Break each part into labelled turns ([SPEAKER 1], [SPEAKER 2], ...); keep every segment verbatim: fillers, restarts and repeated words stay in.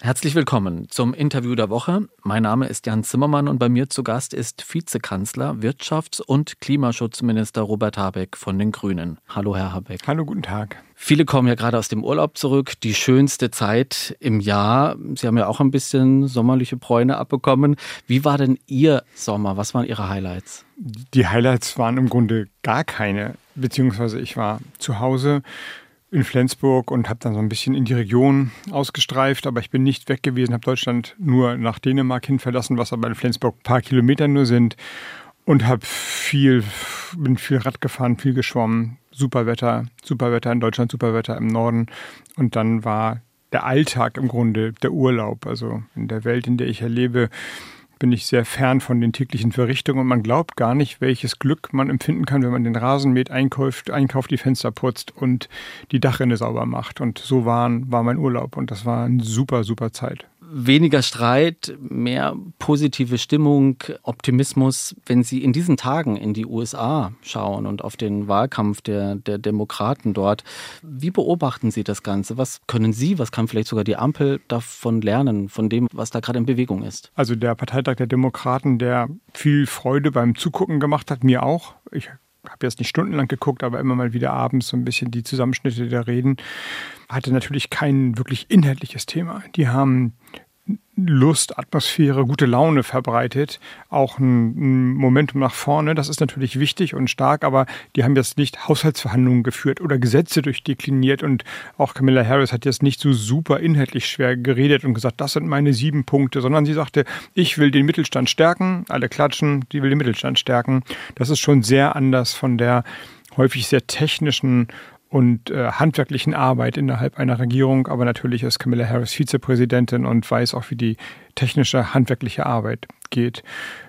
[SPEAKER 1] Herzlich willkommen zum Interview der Woche. Mein Name ist Jan Zimmermann und bei mir zu Gast ist Vizekanzler, Wirtschafts- und Klimaschutzminister Robert Habeck von den Grünen. Hallo, Herr Habeck.
[SPEAKER 2] Hallo, guten Tag.
[SPEAKER 1] Viele kommen ja gerade aus dem Urlaub zurück, die schönste Zeit im Jahr. Sie haben ja auch ein bisschen sommerliche Bräune abbekommen. Wie war denn Ihr Sommer? Was waren Ihre Highlights?
[SPEAKER 2] Die Highlights waren im Grunde gar keine, beziehungsweise ich war zu Hause in Flensburg und habe dann so ein bisschen in die Region ausgestreift, aber ich bin nicht weg gewesen, habe Deutschland nur nach Dänemark hin verlassen, was aber in Flensburg ein paar Kilometer nur sind, und habe viel, bin viel Rad gefahren, viel geschwommen, super Wetter, super Wetter in Deutschland, super Wetter im Norden, und dann war der Alltag im Grunde der Urlaub. Also in der Welt, in der ich lebe, bin ich sehr fern von den täglichen Verrichtungen und man glaubt gar nicht, welches Glück man empfinden kann, wenn man den Rasen mäht, einkauft, einkauft, die Fenster putzt und die Dachrinne sauber macht. Und so waren, war mein Urlaub und das war eine super, super Zeit.
[SPEAKER 1] Weniger Streit, mehr positive Stimmung, Optimismus. Wenn Sie in diesen Tagen in die U S A schauen und auf den Wahlkampf der, der Demokraten dort, wie beobachten Sie das Ganze? Was können Sie, was kann vielleicht sogar die Ampel davon lernen, von dem, was da gerade in Bewegung ist?
[SPEAKER 2] Also der Parteitag der Demokraten, der viel Freude beim Zugucken gemacht hat, mir auch. Ich habe jetzt nicht stundenlang geguckt, aber immer mal wieder abends so ein bisschen die Zusammenschnitte der Reden. Hatte natürlich kein wirklich inhaltliches Thema. Die haben Lust, Atmosphäre, gute Laune verbreitet, auch ein, ein Momentum nach vorne. Das ist natürlich wichtig und stark, aber die haben jetzt nicht Haushaltsverhandlungen geführt oder Gesetze durchdekliniert und auch Kamala Harris hat jetzt nicht so super inhaltlich schwer geredet und gesagt, das sind meine sieben Punkte, sondern sie sagte, ich will den Mittelstand stärken, alle klatschen, die will den Mittelstand stärken. Das ist schon sehr anders von der häufig sehr technischen und äh, handwerklichen Arbeit innerhalb einer Regierung. Aber natürlich ist Kamala Harris Vizepräsidentin und weiß auch, wie die technische, handwerkliche Arbeit geht.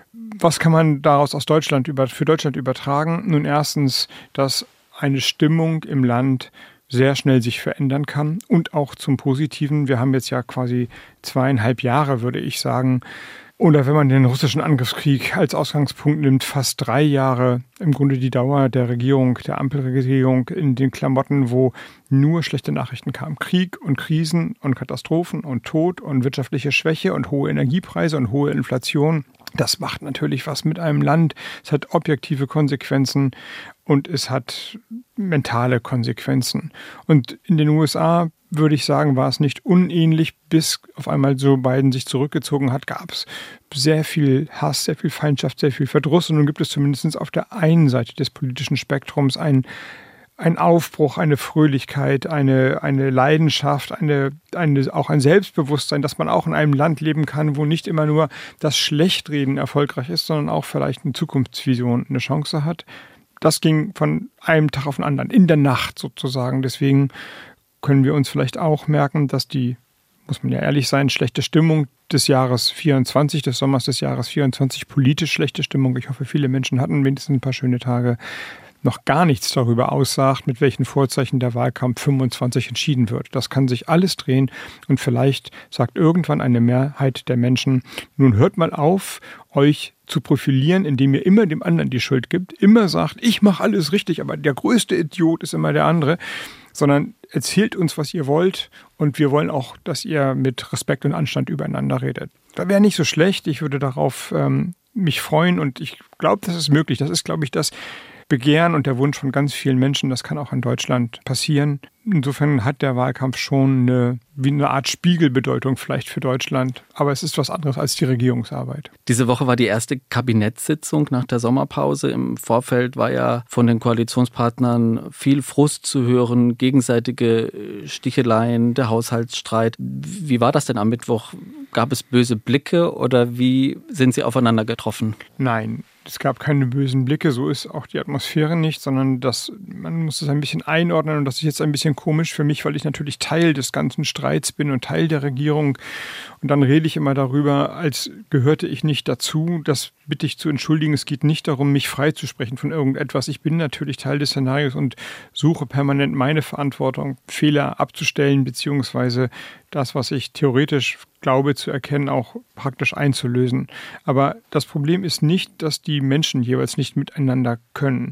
[SPEAKER 2] Was kann man daraus aus Deutschland über, für Deutschland übertragen? Nun erstens, dass eine Stimmung im Land sehr schnell sich verändern kann und auch zum Positiven. Wir haben jetzt ja quasi zweieinhalb Jahre, würde ich sagen, oder wenn man den russischen Angriffskrieg als Ausgangspunkt nimmt, fast drei Jahre im Grunde die Dauer der Regierung, der Ampelregierung in den Klamotten, wo nur schlechte Nachrichten kamen. Krieg und Krisen und Katastrophen und Tod und wirtschaftliche Schwäche und hohe Energiepreise und hohe Inflation. Das macht natürlich was mit einem Land. Es hat objektive Konsequenzen und es hat mentale Konsequenzen. Und in den U S A, würde ich sagen, war es nicht unähnlich, bis auf einmal Joe Biden sich zurückgezogen hat, gab es sehr viel Hass, sehr viel Feindschaft, sehr viel Verdruss. Und nun gibt es zumindest auf der einen Seite des politischen Spektrums einen, einen Aufbruch, eine Fröhlichkeit, eine, eine Leidenschaft, eine, eine, auch ein Selbstbewusstsein, dass man auch in einem Land leben kann, wo nicht immer nur das Schlechtreden erfolgreich ist, sondern auch vielleicht eine Zukunftsvision eine Chance hat. Das ging von einem Tag auf den anderen, in der Nacht sozusagen. Deswegen können wir uns vielleicht auch merken, dass die, muss man ja ehrlich sein, schlechte Stimmung des Jahres vierundzwanzig, des Sommers des Jahres vierundzwanzig, politisch schlechte Stimmung, ich hoffe, viele Menschen hatten wenigstens ein paar schöne Tage, noch gar nichts darüber aussagt, mit welchen Vorzeichen der Wahlkampf fünfundzwanzig entschieden wird. Das kann sich alles drehen und vielleicht sagt irgendwann eine Mehrheit der Menschen, nun hört mal auf, euch zu profilieren, indem ihr immer dem anderen die Schuld gibt, immer sagt, ich mache alles richtig, aber der größte Idiot ist immer der andere, sondern erzählt uns, was ihr wollt und wir wollen auch, dass ihr mit Respekt und Anstand übereinander redet. Das wäre nicht so schlecht, ich würde darauf ähm, mich freuen und ich glaube, das ist möglich. Das ist, glaube ich, das Begehren und der Wunsch von ganz vielen Menschen, das kann auch in Deutschland passieren. Insofern hat der Wahlkampf schon eine, wie eine Art Spiegelbedeutung vielleicht für Deutschland, aber es ist was anderes als die Regierungsarbeit.
[SPEAKER 1] Diese Woche war die erste Kabinettssitzung nach der Sommerpause. Im Vorfeld war ja von den Koalitionspartnern viel Frust zu hören, gegenseitige Sticheleien, der Haushaltsstreit. Wie war das denn am Mittwoch? Gab es böse Blicke oder wie sind Sie aufeinander getroffen?
[SPEAKER 2] Nein. Es gab keine bösen Blicke, so ist auch die Atmosphäre nicht, sondern das, man muss es ein bisschen einordnen und das ist jetzt ein bisschen komisch für mich, weil ich natürlich Teil des ganzen Streits bin und Teil der Regierung und dann rede ich immer darüber, als gehörte ich nicht dazu. Das bitte ich zu entschuldigen. Es geht nicht darum, mich freizusprechen von irgendetwas. Ich bin natürlich Teil des Szenarios und suche permanent meine Verantwortung, Fehler abzustellen beziehungsweise das, was ich theoretisch glaube zu erkennen, auch praktisch einzulösen. Aber das Problem ist nicht, dass die Menschen jeweils nicht miteinander können.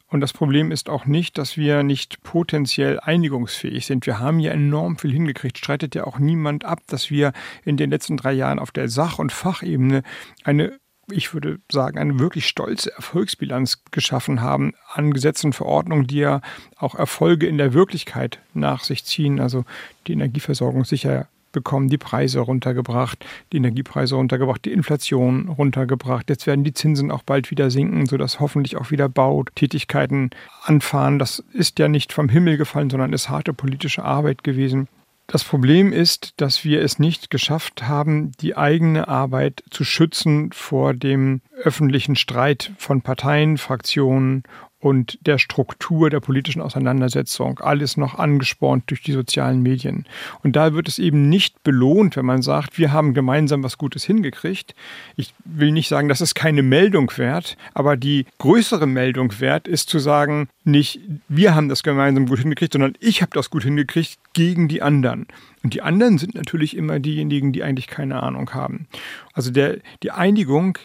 [SPEAKER 2] Und das Problem ist auch nicht, dass wir nicht potenziell einigungsfähig sind. Wir haben ja enorm viel hingekriegt. Streitet ja auch niemand ab, dass wir in den letzten drei Jahren auf der Sach- und Fachebene eine, ich würde sagen, eine wirklich stolze Erfolgsbilanz geschaffen haben an Gesetzen und Verordnungen, die ja auch Erfolge in der Wirklichkeit nach sich ziehen. Also die Energieversorgung sicher bekommen, die Preise runtergebracht, die Energiepreise runtergebracht, die Inflation runtergebracht. Jetzt werden die Zinsen auch bald wieder sinken, sodass hoffentlich auch wieder Bautätigkeiten anfahren. Das ist ja nicht vom Himmel gefallen, sondern ist harte politische Arbeit gewesen. Das Problem ist, dass wir es nicht geschafft haben, die eigene Arbeit zu schützen vor dem öffentlichen Streit von Parteien, Fraktionen und der Struktur der politischen Auseinandersetzung. Alles noch angespornt durch die sozialen Medien. Und da wird es eben nicht belohnt, wenn man sagt, wir haben gemeinsam was Gutes hingekriegt. Ich will nicht sagen, das ist keine Meldung wert, aber die größere Meldung wert ist zu sagen, nicht wir haben das gemeinsam gut hingekriegt, sondern ich habe das gut hingekriegt gegen die anderen. Und die anderen sind natürlich immer diejenigen, die eigentlich keine Ahnung haben. Also der, die Einigung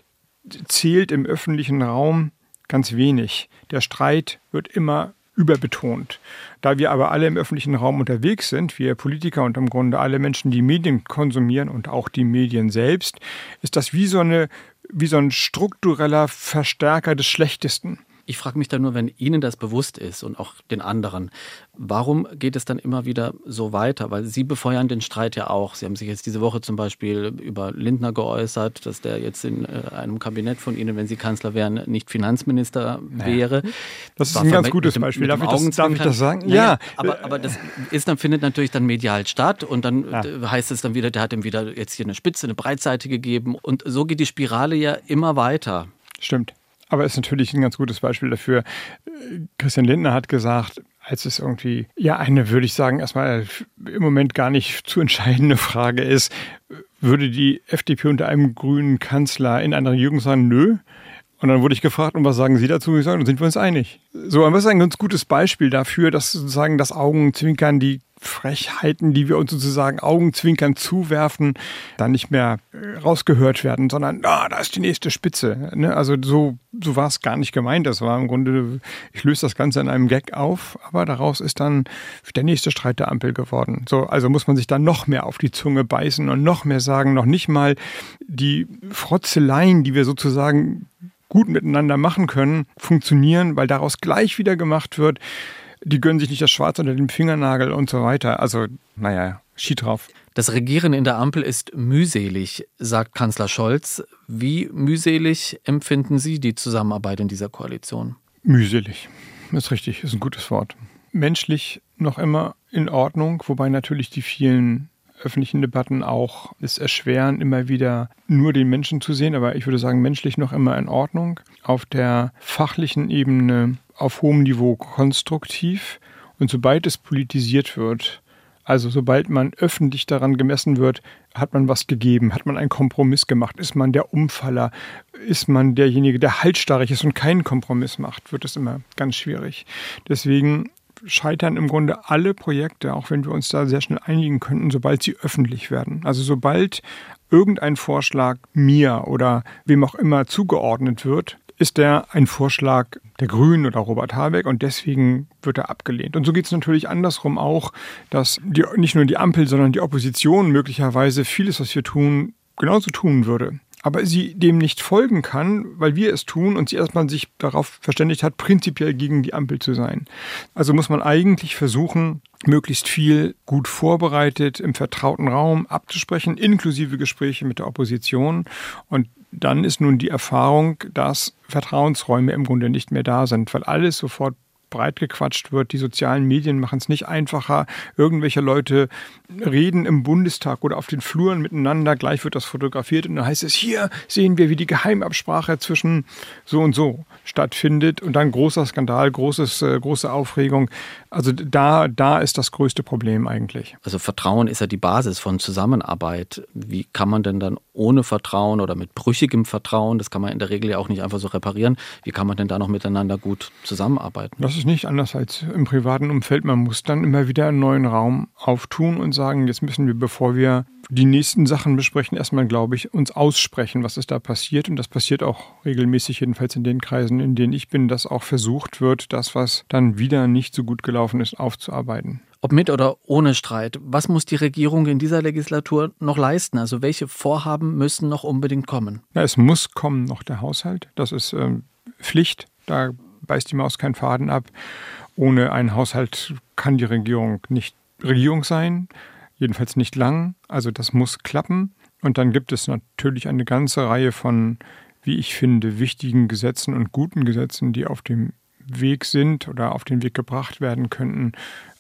[SPEAKER 2] zählt im öffentlichen Raum ganz wenig. Der Streit wird immer überbetont. Da wir aber alle im öffentlichen Raum unterwegs sind, wir Politiker und im Grunde alle Menschen, die Medien konsumieren und auch die Medien selbst, ist das wie so eine, wie so ein struktureller Verstärker des Schlechtesten.
[SPEAKER 1] Ich frage mich da nur, wenn Ihnen das bewusst ist und auch den anderen, warum geht es dann immer wieder so weiter? Weil Sie befeuern den Streit ja auch. Sie haben sich jetzt diese Woche zum Beispiel über Lindner geäußert, dass der jetzt in einem Kabinett von Ihnen, wenn Sie Kanzler wären, nicht Finanzminister wäre.
[SPEAKER 2] Das ist ein ganz gutes dem, Beispiel. Darf ich, das, darf ich das sagen?
[SPEAKER 1] Naja, ja. Aber, aber das ist dann, findet natürlich dann medial statt und dann ja. heißt es dann wieder, der hat ihm wieder jetzt hier eine Spitze, eine Breitseite gegeben und so geht die Spirale ja immer weiter.
[SPEAKER 2] Stimmt. Aber es ist natürlich ein ganz gutes Beispiel dafür. Christian Lindner hat gesagt, als es irgendwie, ja, eine, würde ich sagen, erstmal im Moment gar nicht zu entscheidende Frage ist, würde die F D P unter einem grünen Kanzler in einer Regierung sagen, nö? Und dann wurde ich gefragt, und was sagen Sie dazu? Ich sage, dann sind wir uns einig. So, aber das ist ein ganz gutes Beispiel dafür, dass sozusagen das Augenzwinkern, die Frechheiten, die wir uns sozusagen Augenzwinkern zuwerfen, dann nicht mehr rausgehört werden, sondern ah, da ist die nächste Spitze. Ne? Also so, so war es gar nicht gemeint. Das war im Grunde, ich löse das Ganze in einem Gag auf, aber daraus ist dann der nächste Streit der Ampel geworden. So, also muss man sich dann noch mehr auf die Zunge beißen und noch mehr sagen, noch nicht mal die Frotzeleien, die wir sozusagen gut miteinander machen können, funktionieren, weil daraus gleich wieder gemacht wird, die gönnen sich nicht das Schwarz unter dem Fingernagel und so weiter. Also, naja, Schi drauf.
[SPEAKER 1] Das Regieren in der Ampel ist mühselig, sagt Kanzler Scholz. Wie mühselig empfinden Sie die Zusammenarbeit in dieser Koalition?
[SPEAKER 2] Mühselig, das ist richtig, ist ein gutes Wort. Menschlich noch immer in Ordnung, wobei natürlich die vielen öffentlichen Debatten auch es erschweren, immer wieder nur den Menschen zu sehen. Aber ich würde sagen, menschlich noch immer in Ordnung. Auf der fachlichen Ebene auf hohem Niveau konstruktiv. Und sobald es politisiert wird, also sobald man öffentlich daran gemessen wird, hat man was gegeben, hat man einen Kompromiss gemacht, ist man der Umfaller, ist man derjenige, der halsstarrig ist und keinen Kompromiss macht, wird es immer ganz schwierig. Deswegen scheitern im Grunde alle Projekte, auch wenn wir uns da sehr schnell einigen könnten, sobald sie öffentlich werden. Also sobald irgendein Vorschlag mir oder wem auch immer zugeordnet wird, ist der ein Vorschlag der Grünen oder Robert Habeck und deswegen wird er abgelehnt. Und so geht es natürlich andersrum auch, dass die, nicht nur die Ampel, sondern die Opposition möglicherweise vieles, was wir tun, genauso tun würde. Aber sie dem nicht folgen kann, weil wir es tun und sie erstmal sich darauf verständigt hat, prinzipiell gegen die Ampel zu sein. Also muss man eigentlich versuchen, möglichst viel gut vorbereitet im vertrauten Raum abzusprechen, inklusive Gespräche mit der Opposition. Und dann ist nun die Erfahrung, dass Vertrauensräume im Grunde nicht mehr da sind, weil alles sofort breit gequatscht wird. Die sozialen Medien machen es nicht einfacher. Irgendwelche Leute reden im Bundestag oder auf den Fluren miteinander. Gleich wird das fotografiert und dann heißt es, hier sehen wir, wie die Geheimabsprache zwischen so und so stattfindet. Und dann großer Skandal, großes, äh, große Aufregung. Also da, da ist das größte Problem eigentlich.
[SPEAKER 1] Also Vertrauen ist ja die Basis von Zusammenarbeit. Wie kann man denn dann ohne Vertrauen oder mit brüchigem Vertrauen, das kann man in der Regel ja auch nicht einfach so reparieren, wie kann man denn da noch miteinander gut zusammenarbeiten?
[SPEAKER 2] Das ist nicht anders als im privaten Umfeld. Man muss dann immer wieder einen neuen Raum auftun und sagen, jetzt müssen wir, bevor wir die nächsten Sachen besprechen, erstmal, glaube ich, uns aussprechen, was ist da passiert. Und das passiert auch regelmäßig, jedenfalls in den Kreisen, in denen ich bin, dass auch versucht wird, das, was dann wieder nicht so gut gelaufen ist, aufzuarbeiten.
[SPEAKER 1] Ob mit oder ohne Streit, was muss die Regierung in dieser Legislatur noch leisten? Also welche Vorhaben müssen noch unbedingt kommen?
[SPEAKER 2] Na, es muss kommen noch der Haushalt. Das ist ähm, Pflicht. Da beißt die Maus keinen Faden ab. Ohne einen Haushalt kann die Regierung nicht Regierung sein. Jedenfalls nicht lang. Also das muss klappen. Und dann gibt es natürlich eine ganze Reihe von, wie ich finde, wichtigen Gesetzen und guten Gesetzen, die auf dem Weg sind oder auf den Weg gebracht werden könnten.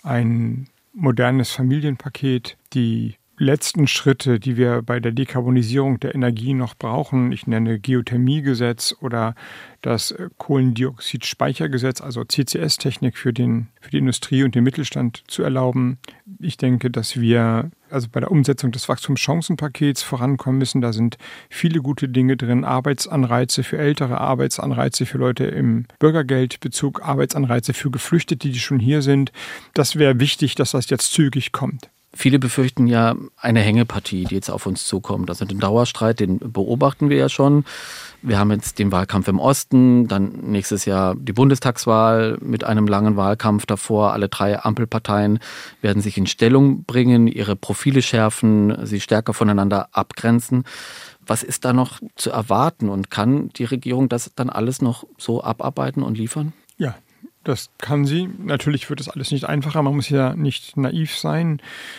[SPEAKER 2] Ein modernes Familienpaket, die letzten Schritte, die wir bei der Dekarbonisierung der Energie noch brauchen. Ich nenne Geothermiegesetz oder das Kohlendioxidspeichergesetz, also C C S-Technik für den, für die Industrie und den Mittelstand zu erlauben. Ich denke, dass wir also bei der Umsetzung des Wachstumschancenpakets vorankommen müssen. Da sind viele gute Dinge drin. Arbeitsanreize für Ältere, Arbeitsanreize für Leute im Bürgergeldbezug, Arbeitsanreize für Geflüchtete, die schon hier sind. Das wäre wichtig, dass das jetzt zügig kommt.
[SPEAKER 1] Viele befürchten ja eine Hängepartie, die jetzt auf uns zukommt. Also den Dauerstreit, den beobachten wir ja schon. Wir haben jetzt den Wahlkampf im Osten, dann nächstes Jahr die Bundestagswahl mit einem langen Wahlkampf davor. Alle drei Ampelparteien werden sich in Stellung bringen, ihre Profile schärfen, sie stärker voneinander abgrenzen. Was ist da noch zu erwarten und kann die Regierung das dann alles noch so abarbeiten und liefern?
[SPEAKER 2] Ja, das kann sie. Natürlich wird das alles nicht einfacher. Man muss ja nicht naiv sein.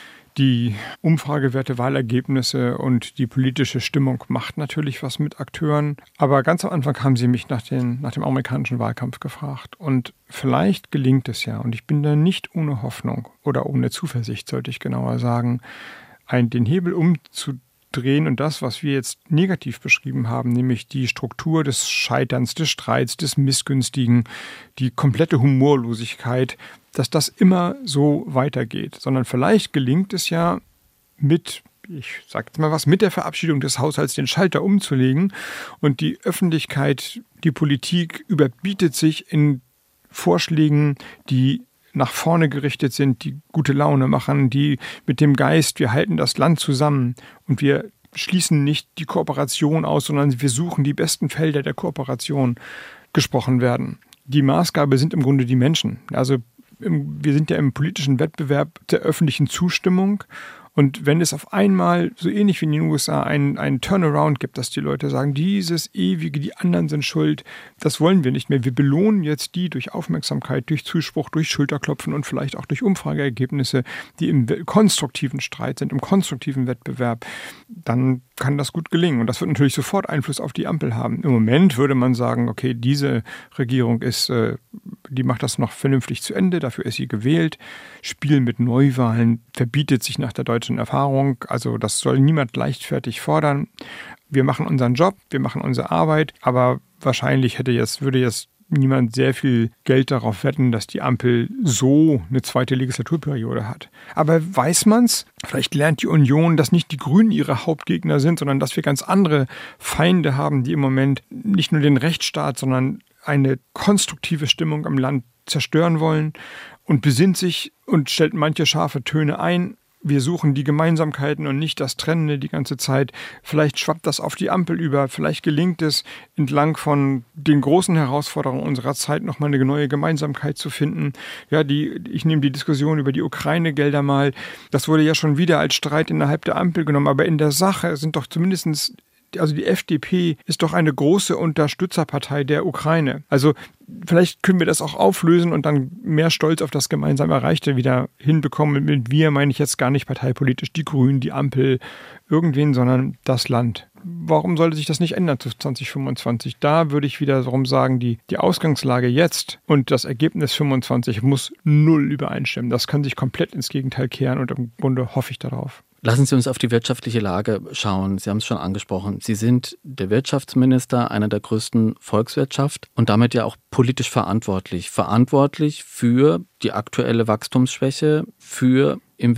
[SPEAKER 2] Die Umfragewerte, Wahlergebnisse und die politische Stimmung macht natürlich was mit Akteuren. Aber ganz am Anfang haben sie mich nach, den, nach dem amerikanischen Wahlkampf gefragt. Und vielleicht gelingt es ja. Und ich bin da nicht ohne Hoffnung oder ohne Zuversicht, sollte ich genauer sagen, einen, den Hebel umzudrehen. drehen und das, was wir jetzt negativ beschrieben haben, nämlich die Struktur des Scheiterns, des Streits, des Missgünstigen, die komplette Humorlosigkeit, dass das immer so weitergeht. Sondern vielleicht gelingt es ja mit, ich sage jetzt mal was, mit der Verabschiedung des Haushalts den Schalter umzulegen und die Öffentlichkeit, die Politik überbietet sich in Vorschlägen, die nach vorne gerichtet sind, die gute Laune machen, die mit dem Geist, wir halten das Land zusammen und wir schließen nicht die Kooperation aus, sondern wir suchen die besten Felder der Kooperation, gesprochen werden. Die Maßgabe sind im Grunde die Menschen. Also wir sind ja im politischen Wettbewerb der öffentlichen Zustimmung. Und wenn es auf einmal, so ähnlich wie in den U S A, einen, einen Turnaround gibt, dass die Leute sagen, dieses ewige, die anderen sind schuld, das wollen wir nicht mehr. Wir belohnen jetzt die durch Aufmerksamkeit, durch Zuspruch, durch Schulterklopfen und vielleicht auch durch Umfrageergebnisse, die im konstruktiven Streit sind, im konstruktiven Wettbewerb, dann kann das gut gelingen. Und das wird natürlich sofort Einfluss auf die Ampel haben. Im Moment würde man sagen, okay, diese Regierung ist, die macht das noch vernünftig zu Ende, dafür ist sie gewählt. Spiel mit Neuwahlen verbietet sich nach der deutschen Erfahrung. Also das soll niemand leichtfertig fordern. Wir machen unseren Job, wir machen unsere Arbeit, aber wahrscheinlich hätte jetzt, würde jetzt niemand sehr viel Geld darauf wetten, dass die Ampel so eine zweite Legislaturperiode hat. Aber weiß man's? Vielleicht lernt die Union, dass nicht die Grünen ihre Hauptgegner sind, sondern dass wir ganz andere Feinde haben, die im Moment nicht nur den Rechtsstaat, sondern eine konstruktive Stimmung im Land zerstören wollen, und besinnt sich und stellt manche scharfe Töne ein. Wir suchen die Gemeinsamkeiten und nicht das Trennende die ganze Zeit. Vielleicht schwappt das auf die Ampel über. Vielleicht gelingt es, entlang von den großen Herausforderungen unserer Zeit nochmal eine neue Gemeinsamkeit zu finden. Ja, die, ich nehme die Diskussion über die Ukraine-Gelder mal. Das wurde ja schon wieder als Streit innerhalb der Ampel genommen. Aber in der Sache sind doch zumindestens, also die F D P ist doch eine große Unterstützerpartei der Ukraine. Also vielleicht können wir das auch auflösen und dann mehr Stolz auf das gemeinsam Erreichte wieder hinbekommen. Mit wir meine ich jetzt gar nicht parteipolitisch die Grünen, die Ampel, irgendwen, sondern das Land. Warum sollte sich das nicht ändern zu zwanzig fünfundzwanzig? Da würde ich wiederum sagen, die, die Ausgangslage jetzt und das Ergebnis fünfundzwanzig muss null übereinstimmen. Das kann sich komplett ins Gegenteil kehren und im Grunde hoffe ich darauf.
[SPEAKER 1] Lassen Sie uns auf die wirtschaftliche Lage schauen. Sie haben es schon angesprochen. Sie sind der Wirtschaftsminister einer der größten Volkswirtschaft und damit ja auch politisch verantwortlich. Verantwortlich für die aktuelle Wachstumsschwäche, für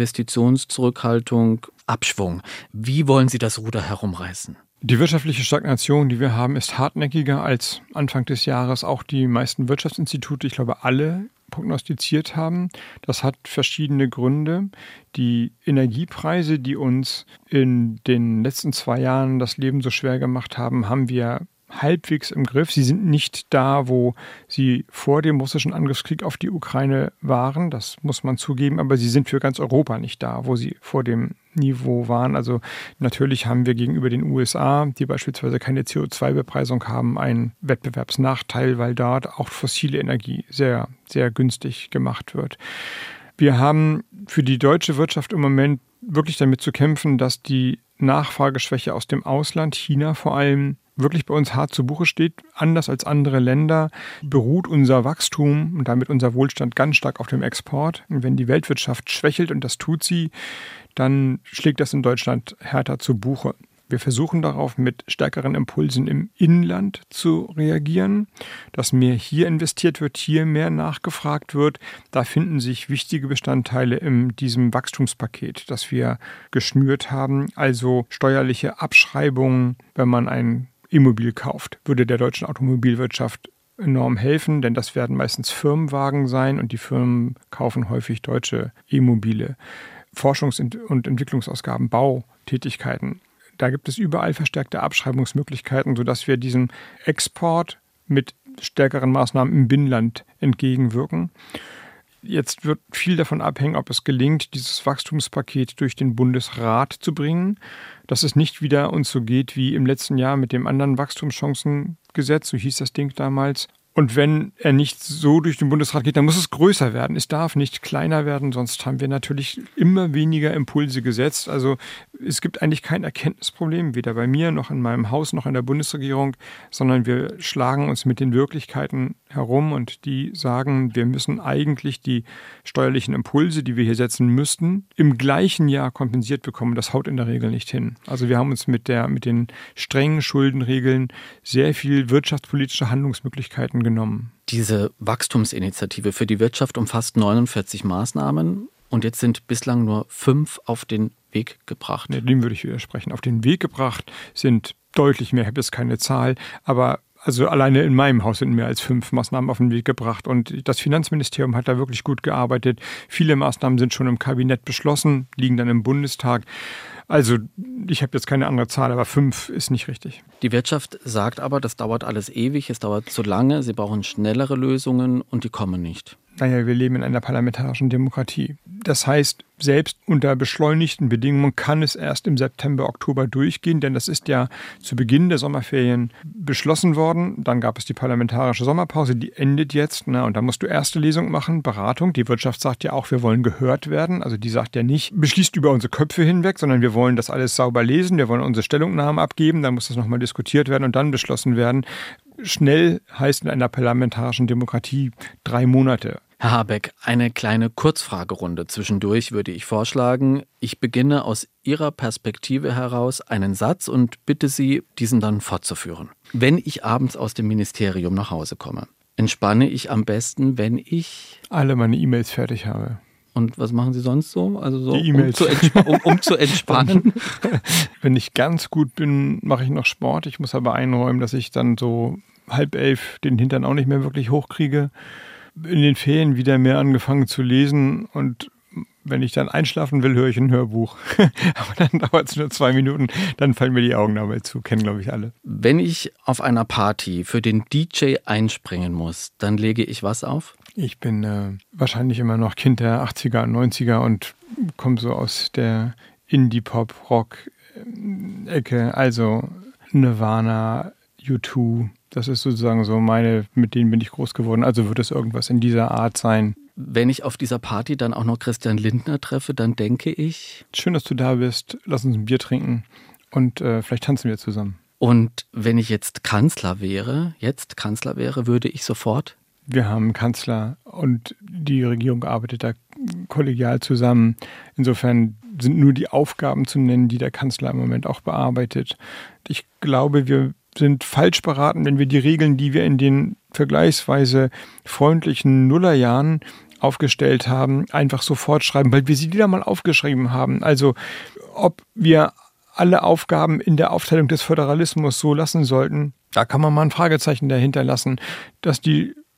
[SPEAKER 1] Investitionszurückhaltung, Abschwung. Wie wollen Sie das Ruder herumreißen?
[SPEAKER 2] Die wirtschaftliche Stagnation, die wir haben, ist hartnäckiger als Anfang des Jahres auch die meisten Wirtschaftsinstitute, ich glaube alle prognostiziert haben. Das hat verschiedene Gründe. Die Energiepreise, die uns in den letzten zwei Jahren das Leben so schwer gemacht haben, haben wir halbwegs im Griff. Sie sind nicht da, wo sie vor dem russischen Angriffskrieg auf die Ukraine waren, das muss man zugeben, aber sie sind für ganz Europa nicht da, wo sie vor dem Niveau waren. Also natürlich haben wir gegenüber den U S A, die beispielsweise keine C O zwei Bepreisung haben, einen Wettbewerbsnachteil, weil dort auch fossile Energie sehr, sehr günstig gemacht wird. Wir haben für die deutsche Wirtschaft im Moment wirklich damit zu kämpfen, dass die Nachfrageschwäche aus dem Ausland, China vor allem, wirklich bei uns hart zu Buche steht. Anders als andere Länder beruht unser Wachstum und damit unser Wohlstand ganz stark auf dem Export. Und wenn die Weltwirtschaft schwächelt, und das tut sie, dann schlägt das in Deutschland härter zu Buche. Wir versuchen darauf, mit stärkeren Impulsen im Inland zu reagieren, dass mehr hier investiert wird, hier mehr nachgefragt wird. Da finden sich wichtige Bestandteile in diesem Wachstumspaket, das wir geschnürt haben. Also steuerliche Abschreibungen, wenn man ein E-Mobil kauft, würde der deutschen Automobilwirtschaft enorm helfen, denn das werden meistens Firmenwagen sein und die Firmen kaufen häufig deutsche E-Mobile. Forschungs- und Entwicklungsausgaben, Bautätigkeiten. Da gibt es überall verstärkte Abschreibungsmöglichkeiten, sodass wir diesem Export mit stärkeren Maßnahmen im Binnenland entgegenwirken. Jetzt wird viel davon abhängen, ob es gelingt, dieses Wachstumspaket durch den Bundesrat zu bringen, dass es nicht wieder uns so geht wie im letzten Jahr mit dem anderen Wachstumschancengesetz, so hieß das Ding damals. Und wenn er nicht so durch den Bundesrat geht, dann muss es größer werden. Es darf nicht kleiner werden, sonst haben wir natürlich immer weniger Impulse gesetzt. Also es gibt eigentlich kein Erkenntnisproblem, weder bei mir noch in meinem Haus noch in der Bundesregierung, sondern wir schlagen uns mit den Wirklichkeiten herum und die sagen, wir müssen eigentlich die steuerlichen Impulse, die wir hier setzen müssten, im gleichen Jahr kompensiert bekommen. Das haut in der Regel nicht hin. Also wir haben uns mit der, mit den strengen Schuldenregeln sehr viel wirtschaftspolitische Handlungsmöglichkeiten genommen.
[SPEAKER 1] Diese Wachstumsinitiative für die Wirtschaft umfasst neunundvierzig Maßnahmen und jetzt sind bislang nur fünf auf den Weg gebracht.
[SPEAKER 2] Nee, dem würde ich widersprechen. Auf den Weg gebracht sind deutlich mehr, ich habe jetzt keine Zahl, aber also alleine in meinem Haus sind mehr als fünf Maßnahmen auf den Weg gebracht und das Finanzministerium hat da wirklich gut gearbeitet. Viele Maßnahmen sind schon im Kabinett beschlossen, liegen dann im Bundestag. Also ich habe jetzt keine andere Zahl, aber fünf ist nicht richtig.
[SPEAKER 1] Die Wirtschaft sagt aber, das dauert alles ewig, es dauert zu lange, sie brauchen schnellere Lösungen und die kommen nicht.
[SPEAKER 2] Naja, wir leben in einer parlamentarischen Demokratie. Das heißt, selbst unter beschleunigten Bedingungen kann es erst im September, Oktober durchgehen, denn das ist ja zu Beginn der Sommerferien beschlossen worden. Dann gab es die parlamentarische Sommerpause, die endet jetzt. Na, und da musst du erste Lesung machen, Beratung. Die Wirtschaft sagt ja auch, wir wollen gehört werden. Also die sagt ja nicht, beschließt über unsere Köpfe hinweg, sondern wir wollen das alles sauber lesen. Wir wollen unsere Stellungnahmen abgeben. Dann muss das nochmal diskutiert werden und dann beschlossen werden. Schnell heißt in einer parlamentarischen Demokratie drei Monate.
[SPEAKER 1] Herr Habeck, eine kleine Kurzfragerunde zwischendurch würde ich vorschlagen. Ich beginne aus Ihrer Perspektive heraus einen Satz und bitte Sie, diesen dann fortzuführen. Wenn ich abends aus dem Ministerium nach Hause komme, entspanne ich am besten, wenn ich
[SPEAKER 2] alle meine E-Mails fertig habe.
[SPEAKER 1] Und was machen Sie sonst so? Also so
[SPEAKER 2] Die E-Mails.
[SPEAKER 1] Um, zu entsp- um, um zu entspannen?
[SPEAKER 2] Wenn ich ganz gut bin, mache ich noch Sport. Ich muss aber einräumen, dass ich dann so halb elf den Hintern auch nicht mehr wirklich hochkriege. In den Ferien wieder mehr angefangen zu lesen und wenn ich dann einschlafen will, höre ich ein Hörbuch. Aber dann dauert es nur zwei Minuten, dann fallen mir die Augen dabei zu, kennen glaube ich alle.
[SPEAKER 1] Wenn ich auf einer Party für den D J einspringen muss, dann lege ich was auf?
[SPEAKER 2] Ich bin äh, wahrscheinlich immer noch Kind der achtziger und neunziger und komme so aus der Indie-Pop-Rock-Ecke, also Nirvana, U zwei. Das ist sozusagen so meine, mit denen bin ich groß geworden. Also wird es irgendwas in dieser Art sein.
[SPEAKER 1] Wenn ich auf dieser Party dann auch noch Christian Lindner treffe, dann denke ich...
[SPEAKER 2] Schön, dass du da bist. Lass uns ein Bier trinken und äh, vielleicht tanzen wir zusammen.
[SPEAKER 1] Und wenn ich jetzt Kanzler wäre, jetzt Kanzler wäre, würde ich sofort...
[SPEAKER 2] Wir haben einen Kanzler und die Regierung arbeitet da kollegial zusammen. Insofern sind nur die Aufgaben zu nennen, die der Kanzler im Moment auch bearbeitet. Ich glaube, wir sind falsch beraten, wenn wir die Regeln, die wir in den vergleichsweise freundlichen Nullerjahren aufgestellt haben, einfach so fortschreiben, weil wir sie wieder mal aufgeschrieben haben. Also ob wir alle Aufgaben in der Aufteilung des Föderalismus so lassen sollten, da kann man mal ein Fragezeichen dahinter lassen, dass die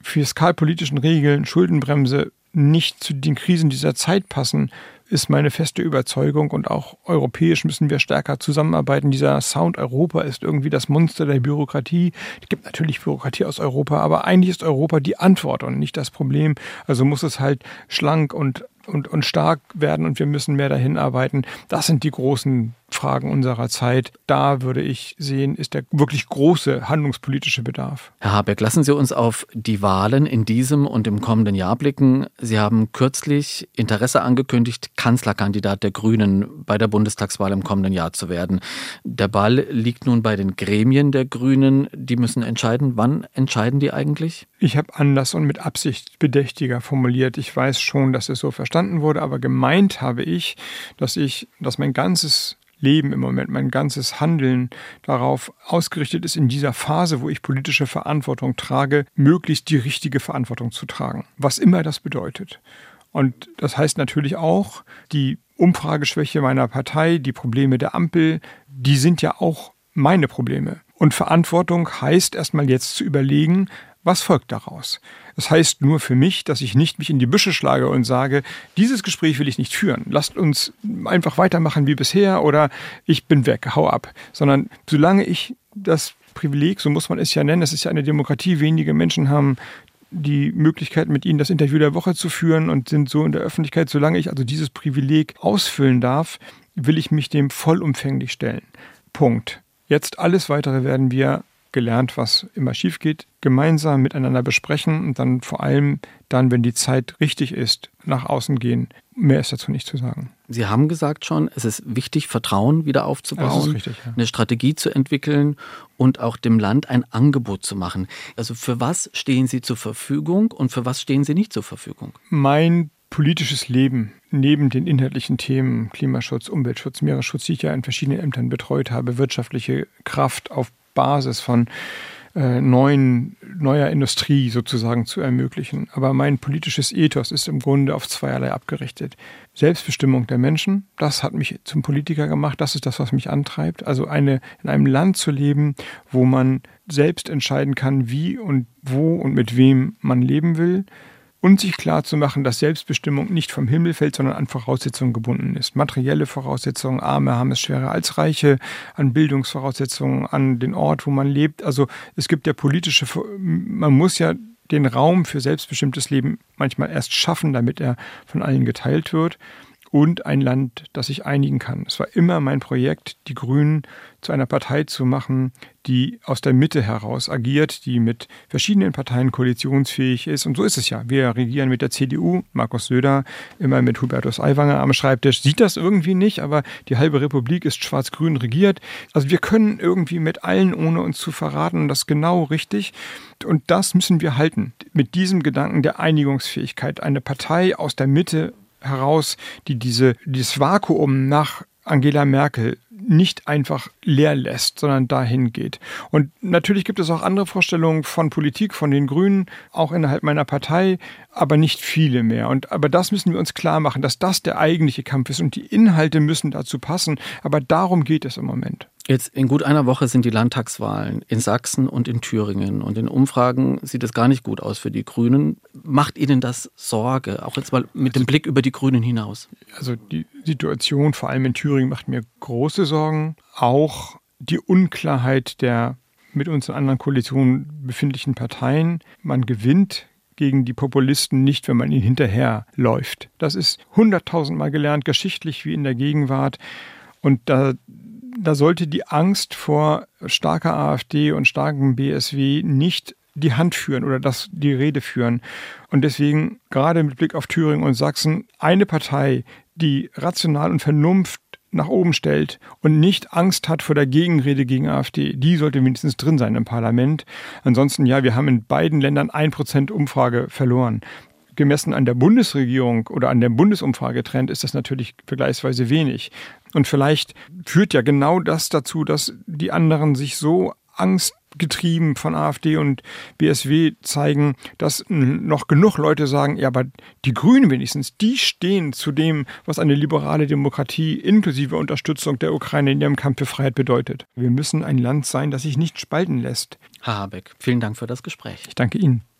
[SPEAKER 2] fiskalpolitischen Regeln, Schuldenbremse nicht zu den Krisen dieser Zeit passen, ist meine feste Überzeugung. Und auch europäisch müssen wir stärker zusammenarbeiten. Dieser Sound Europa ist irgendwie das Monster der Bürokratie. Es gibt natürlich Bürokratie aus Europa, aber eigentlich ist Europa die Antwort und nicht das Problem. Also muss es halt schlank und Und, und stark werden und wir müssen mehr dahin arbeiten. Das sind die großen Fragen unserer Zeit. Da würde ich sehen, ist der wirklich große handlungspolitische Bedarf.
[SPEAKER 1] Herr Habeck, lassen Sie uns auf die Wahlen in diesem und im kommenden Jahr blicken. Sie haben kürzlich Interesse angekündigt, Kanzlerkandidat der Grünen bei der Bundestagswahl im kommenden Jahr zu werden. Der Ball liegt nun bei den Gremien der Grünen. Die müssen entscheiden. Wann entscheiden die eigentlich?
[SPEAKER 2] Ich habe anders und mit Absicht bedächtiger formuliert. Ich weiß schon, dass es so verstanden wurde, aber gemeint habe ich, dass ich, dass mein ganzes Leben im Moment, mein ganzes Handeln darauf ausgerichtet ist, in dieser Phase, wo ich politische Verantwortung trage, möglichst die richtige Verantwortung zu tragen, was immer das bedeutet. Und das heißt natürlich auch, die Umfrageschwäche meiner Partei, die Probleme der Ampel, die sind ja auch meine Probleme. Und Verantwortung heißt erstmal jetzt zu überlegen, was folgt daraus? Das heißt nur für mich, dass ich nicht mich in die Büsche schlage und sage, dieses Gespräch will ich nicht führen. Lasst uns einfach weitermachen wie bisher oder ich bin weg, hau ab. Sondern solange ich das Privileg, so muss man es ja nennen, es ist ja eine Demokratie, wenige Menschen haben die Möglichkeit, mit Ihnen das Interview der Woche zu führen und sind so in der Öffentlichkeit. Solange ich also dieses Privileg ausfüllen darf, will ich mich dem vollumfänglich stellen. Punkt. Jetzt alles Weitere werden wir gelernt, was immer schief geht, gemeinsam miteinander besprechen und dann vor allem dann, wenn die Zeit richtig ist, nach außen gehen. Mehr ist dazu nicht zu sagen.
[SPEAKER 1] Sie haben gesagt schon, es ist wichtig, Vertrauen wieder aufzubauen,
[SPEAKER 2] das ist richtig, ja.
[SPEAKER 1] Eine Strategie zu entwickeln und auch dem Land ein Angebot zu machen. Also für was stehen Sie zur Verfügung und für was stehen Sie nicht zur Verfügung?
[SPEAKER 2] Mein politisches Leben neben den inhaltlichen Themen Klimaschutz, Umweltschutz, Meeresschutz, die ich ja in verschiedenen Ämtern betreut habe, wirtschaftliche Kraft auf Basis von äh, neuen, neuer Industrie sozusagen zu ermöglichen. Aber mein politisches Ethos ist im Grunde auf zweierlei abgerichtet. Selbstbestimmung der Menschen, das hat mich zum Politiker gemacht, das ist das, was mich antreibt. Also eine, in einem Land zu leben, wo man selbst entscheiden kann, wie und wo und mit wem man leben will. Und sich klar zu machen, dass Selbstbestimmung nicht vom Himmel fällt, sondern an Voraussetzungen gebunden ist. Materielle Voraussetzungen, Arme haben es schwerer als Reiche, an Bildungsvoraussetzungen, an den Ort, wo man lebt. Also es gibt ja politische, man muss ja den Raum für selbstbestimmtes Leben manchmal erst schaffen, damit er von allen geteilt wird. Und ein Land, das sich einigen kann. Es war immer mein Projekt, die Grünen zu einer Partei zu machen, die aus der Mitte heraus agiert, die mit verschiedenen Parteien koalitionsfähig ist. Und so ist es ja. Wir regieren mit der C D U, Markus Söder, immer mit Hubertus Aiwanger am Schreibtisch. Sieht das irgendwie nicht, aber die halbe Republik ist schwarz-grün regiert. Also wir können irgendwie mit allen, ohne uns zu verraten, und das ist genau richtig. Und das müssen wir halten. Mit diesem Gedanken der Einigungsfähigkeit. Eine Partei aus der Mitte heraus, die diese, dieses Vakuum nach Angela Merkel nicht einfach leer lässt, sondern dahin geht. Und natürlich gibt es auch andere Vorstellungen von Politik, von den Grünen, auch innerhalb meiner Partei, aber nicht viele mehr. Und, aber das müssen wir uns klar machen, dass das der eigentliche Kampf ist und die Inhalte müssen dazu passen. Aber darum geht es im Moment.
[SPEAKER 1] Jetzt in gut einer Woche sind die Landtagswahlen in Sachsen und in Thüringen. Und in Umfragen sieht es gar nicht gut aus für die Grünen. Macht Ihnen das Sorge, auch jetzt mal mit dem Blick über die Grünen hinaus?
[SPEAKER 2] Also die Situation vor allem in Thüringen macht mir große Sorgen. Auch die Unklarheit der mit uns in anderen Koalitionen befindlichen Parteien. Man gewinnt gegen die Populisten nicht, wenn man ihnen hinterherläuft. Das ist hunderttausendmal gelernt, geschichtlich wie in der Gegenwart. Und da Da sollte die Angst vor starker AfD und starkem B S W nicht die Hand führen oder das die Rede führen. Und deswegen, gerade mit Blick auf Thüringen und Sachsen, eine Partei, die rational und Vernunft nach oben stellt und nicht Angst hat vor der Gegenrede gegen AfD, die sollte wenigstens drin sein im Parlament. Ansonsten, ja, wir haben in beiden Ländern ein Prozent Umfrage verloren. Gemessen an der Bundesregierung oder an der Bundesumfragetrend ist das natürlich vergleichsweise wenig. Und vielleicht führt ja genau das dazu, dass die anderen sich so angstgetrieben von AfD und B S W zeigen, dass noch genug Leute sagen, ja, aber die Grünen wenigstens, die stehen zu dem, was eine liberale Demokratie inklusive Unterstützung der Ukraine in ihrem Kampf für Freiheit bedeutet. Wir müssen ein Land sein, das sich nicht spalten lässt.
[SPEAKER 1] Herr Habeck, vielen Dank für das Gespräch.
[SPEAKER 2] Ich danke Ihnen.